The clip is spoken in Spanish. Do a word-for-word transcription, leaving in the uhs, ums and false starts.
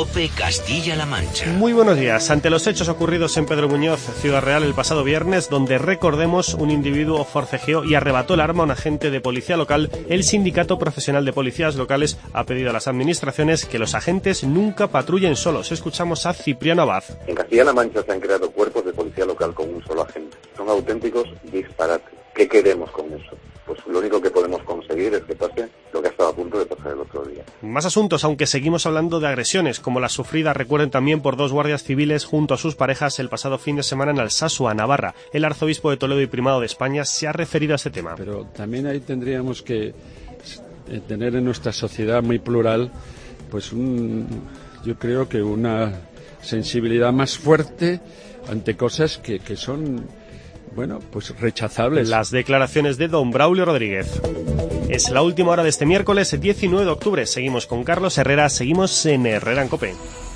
COPE Castilla-La Mancha. Muy buenos días. Ante los hechos ocurridos en Pedro Muñoz, Ciudad Real, el pasado viernes, donde, recordemos, un individuo forcejeó y arrebató el arma a un agente de policía local, el Sindicato Profesional de Policías Locales ha pedido a las administraciones que los agentes nunca patrullen solos. Escuchamos a Cipriano Abad. En Castilla-La Mancha se han creado cuerpos de policía local con un solo agente. Son auténticos disparates. ¿Qué queremos con eso? Pues lo único que podemos conseguir es que pase lo que ha estado a punto de pasar el otro día. Más asuntos, aunque seguimos hablando de agresiones, como las sufridas, recuerden, también por dos guardias civiles junto a sus parejas el pasado fin de semana en Alsasua, Navarra. El arzobispo de Toledo y primado de España se ha referido a este tema. Pero también ahí tendríamos que tener en nuestra sociedad muy plural, pues un, yo creo que una sensibilidad más fuerte ante cosas que, que son... bueno, pues rechazables. Las declaraciones de don Braulio Rodríguez. Es la última hora de este miércoles diecinueve de octubre. Seguimos con Carlos Herrera, seguimos en Herrera en COPE.